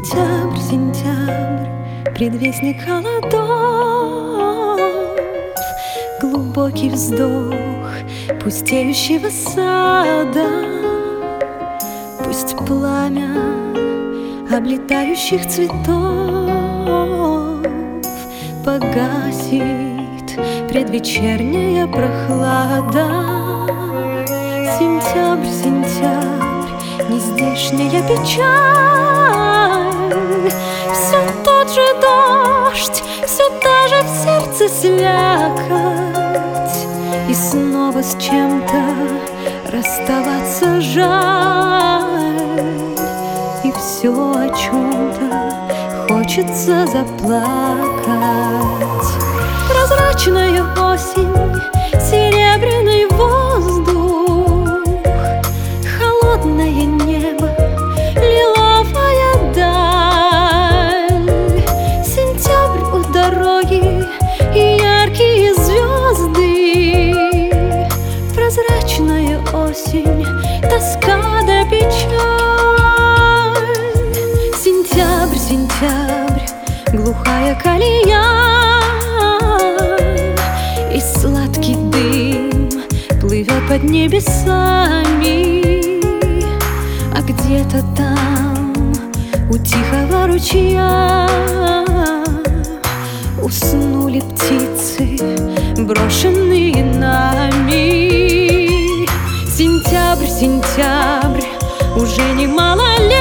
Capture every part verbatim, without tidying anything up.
Сентябрь, сентябрь, предвестник холодов, глубокий вздох пустеющего сада. Пусть пламя облетающих цветов погасит предвечерняя прохлада. Сентябрь, сентябрь, нездешняя печаль, все тот же дождь, все та же в сердце слякоть, и снова с чем-то расставаться жаль, и все о чем-то хочется заплакать. Прозрачная осень, серебряный воздух, холодное небо, лиловая даль. Сентябрь у дороги и яркие звезды. Прозрачная осень, тоска да печаль. Сентябрь, сентябрь, глухая колея, и сладкий дым плывет под небесами. А где-то там, у тихого ручья, уснули птицы, брошенные нами. Сентябрь, сентябрь, уже немало лет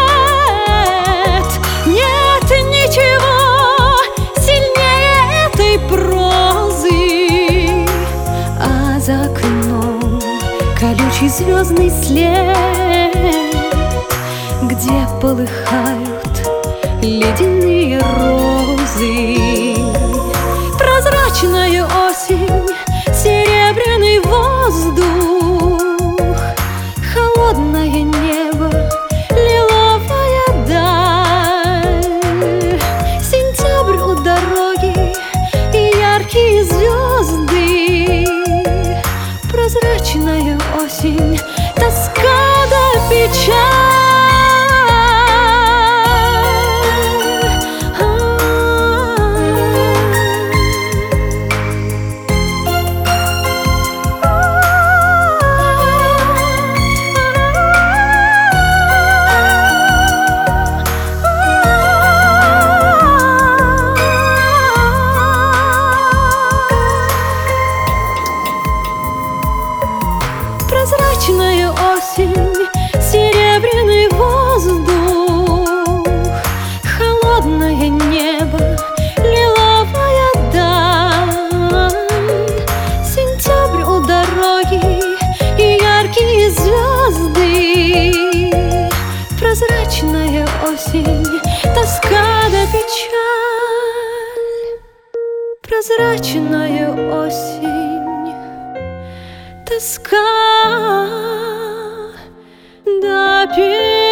нет ничего сильнее этой прозы. А за окном колючий звездный след, где полыхают ледяные розы. Прозрачная осень, серебряный воздух, холодное небо, лиловая даль. Сентябрь у дороги и яркие звезды. Прозрачная осень, тоска да печаль. Прозрачная осень, серебряный воздух, холодное небо, лиловая даль. Сентябрь у дороги и яркие звезды. Прозрачная осень, тоска да печаль. Прозрачная осень, тоска да печаль.